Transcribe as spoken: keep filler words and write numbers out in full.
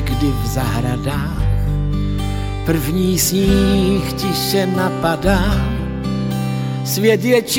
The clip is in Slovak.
někdy v zahradách. První sníh tiše napadá, svět je